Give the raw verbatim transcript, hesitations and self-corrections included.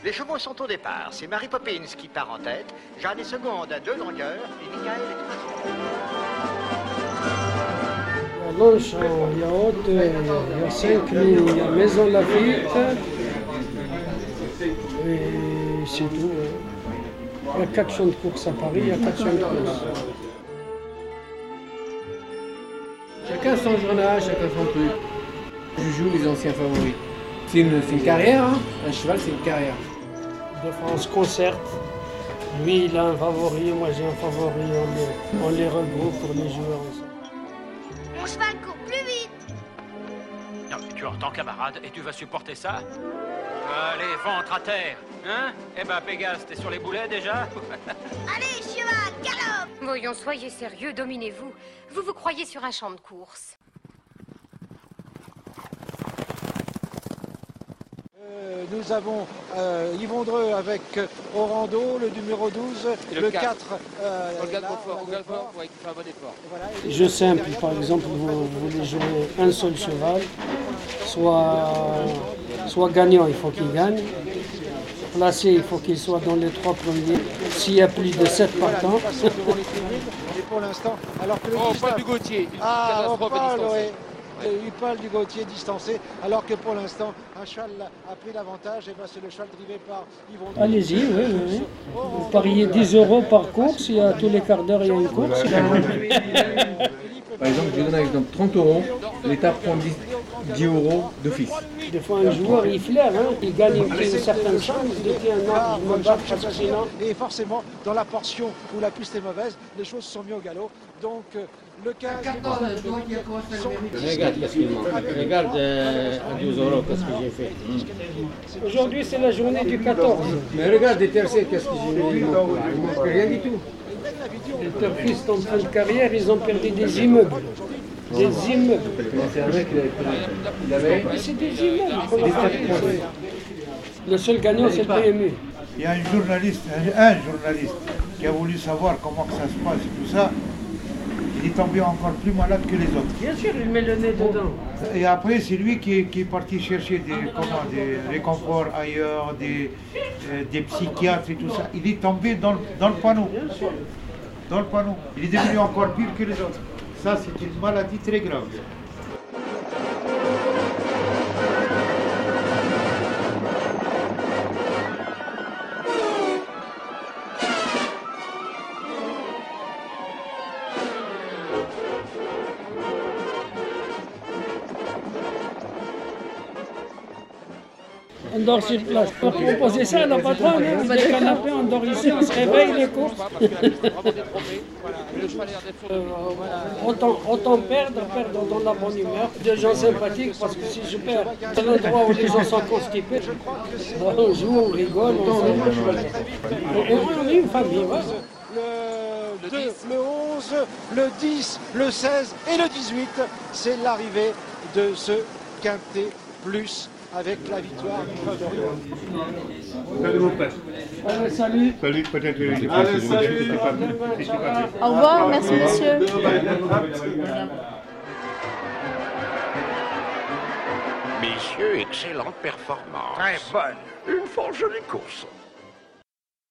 Les chevaux sont au départ. C'est Mary Poppins qui part en tête. Jeanne est seconde à deux longueurs. Et Michael est troisième. Il y a Longchamp, il y a Haute, il y a Saint-Cloud, il y a Maison Lafitte. Et c'est tout. Il y a quatre champs de course à Paris, il y a quatre champs de course. Chacun son journal, chacun son truc. Je joue les anciens favoris. C'est une, une carrière, hein. Un cheval c'est une carrière. Des fois on se concerte. Lui il a un favori, moi j'ai un favori, on les, on les regroupe pour les jouer ensemble. Mon cheval court plus vite. Non, mais tu entends, camarade, et tu vas supporter ça? Allez, ventre à terre, hein? Eh ben, Pégase, t'es sur les boulets déjà? Allez, cheval, galope. Voyons, soyez sérieux, dominez-vous. Vous vous croyez sur un champ de course. Euh, nous avons euh, Yvon Dreux avec euh, Orando, le numéro douze, le, le quatre. quatre. Euh, On le garde là, fort, on on le garde garde fort, ouais, qui fait un bon effort. Voilà, Jeu simple, par exemple, vous, vous voulez jouer un seul cheval, soit, soit gagnant, il faut qu'il gagne. Placé, il faut qu'il soit dans les trois premiers. S'il y a plus de sept partants. Voilà, devant les tribunes, et pour l'instant, alors que le Oh, dix-neuf pas du Gauthier, une Ah, on catastrophe à parle, distance. ouais. Il parle du Gauthier distancé, alors que pour l'instant, un cheval a pris l'avantage, et ben c'est le cheval drivé par Yvon Dreux. Allez-y, oui, oui, oui. Vous pariez dix euros par course, il y a tous les quarts d'heure, il y a une course. Par exemple, je donne un exemple, trente euros, l'État prend dix, dix euros d'office. Des fois, un joueur, il flaire, hein. Il gagne une, une certaine chance, il dit tiens, non, je me bats parce que sinon... Et forcément, dans la portion où la piste est mauvaise, les choses sont mises au galop. Donc, euh, le quinze... Regarde qu'est-ce qu'il manque. Regarde euh, à douze euros qu'est-ce que j'ai fait. Aujourd'hui, c'est la journée du quatorze. Mais regarde, les tercers, qu'est-ce que j'ai fait? Il manque il manque rien du tout. Les turfistes en fin de carrière, ils ont perdu des immeubles. Des immeubles. C'est un mec, il avait pris- il avait... Mais c'est des immeubles. Le seul gagnant, c'est le P M U. Il y a un journaliste, un, un journaliste qui a voulu savoir comment que ça se passe et tout ça. Il est tombé encore plus malade que les autres. Bien sûr, il met le nez dedans. Et après, c'est lui qui est, qui est parti chercher des, comment, des réconforts ailleurs, des, euh, des psychiatres et tout ça. Il est tombé dans le, dans le panneau. Dans le panneau. Il est devenu encore pire que les autres. Ça, c'est une maladie très grave. On dort sur place. Pour proposer ça à la patronne, hein. Les canapés, on dort ici, on se réveille, les courses. Euh, autant, autant perdre, perdre dans la bonne humeur. Des gens sympathiques, parce que si je perds à l'endroit où les gens sont constipés, on joue, on rigole, on s'amuse. On est une famille, ouais. Le deux, le onze, le dix, le seize et le dix-huit, c'est l'arrivée de ce quintet plus avec la victoire du favori. Salut mon père. Allez, salut. Salut, peut-être que je Allez, salut. Ça va. Au revoir, merci monsieur. Messieurs, excellente performance. Très bonne. Une fort jolie course.